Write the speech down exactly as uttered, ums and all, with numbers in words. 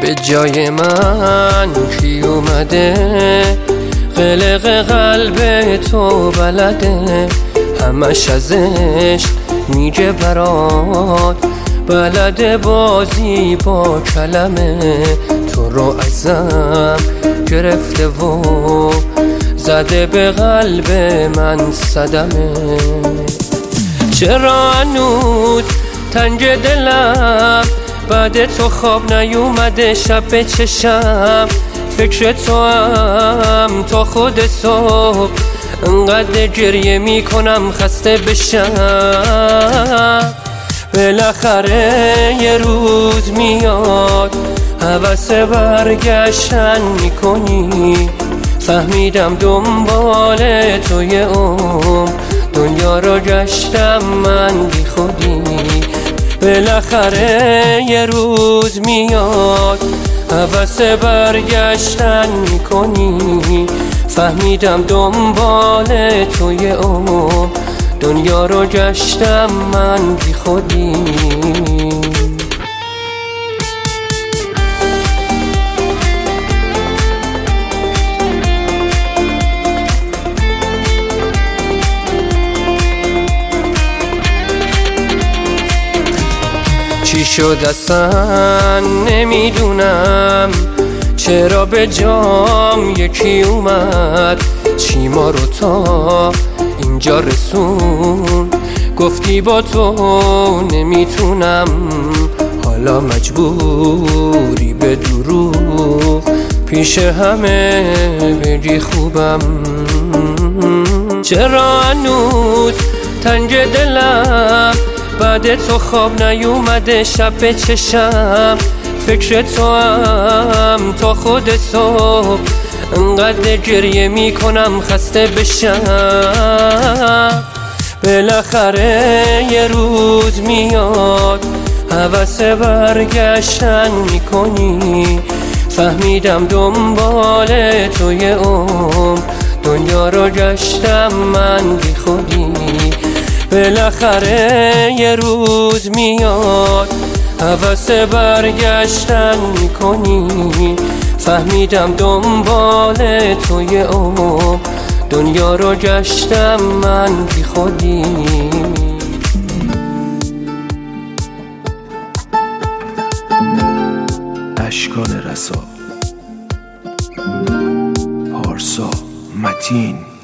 به جای من کی اومده قلق قلب تو بلده همش از عشق میگه برات بلده بازی با کلمه تو رو ازم گرفته و زده به قلب من صدمه چرا هنوز تنگ دلم بعد تو خواب نیومده شب به چشم فکر تو هم تا خود صبح انقدر گریه میکنم خسته بشم بالاخره یه روز میاد هوس برگشتن میکنی فهمیدم دنبال توی عمر دنیا رو گشتم من بی خودی بالاخره یه روز میاد هوس برگشتن میکنی فهمیدم دنبال توی عمر دنیا رو گشتم من بی خودی چی شد اصلا نمیدونم چرا به جام یکی اومد چی ما رو تا اینجا رسون گفتی با تو نمیتونم حالا مجبوری به دروغ پیش همه بگی خوبم چرا هنوز تنگ دلم بعد تو خواب نیومده شب به چشم فکر تو هم تا خود صبح انقدر گریه میکنم خسته بشم بالاخره یه روز میاد هوس برگشتن میکنی فهمیدم دنبال توی عمر دنیا رو گشتم من بی خودی بالاخره یه روز میاد هوس برگشتن میکنی فهمیدم دنبال توی عمر دنیا رو گشتم من بی خودی اشکان رسا پارسا متین